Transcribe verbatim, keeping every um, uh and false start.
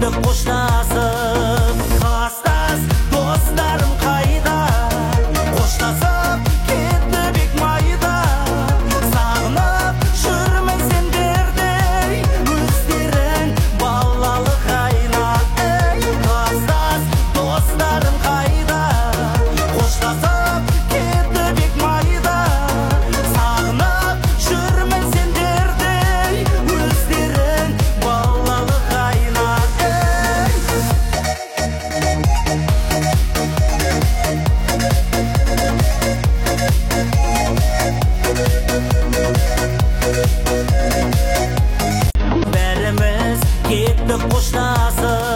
кеттік қоштасып. Қастас достарым қайда, қоштасып кетті бек майда. Сағынып жүрмін сендердей, өздерің балалық айна. Қастас достарым қайда, қоштасып кетті бек майда. Сағынып жүрмін сендердей, өздерің балалық айна. Бәріміз кеттік қоштасып.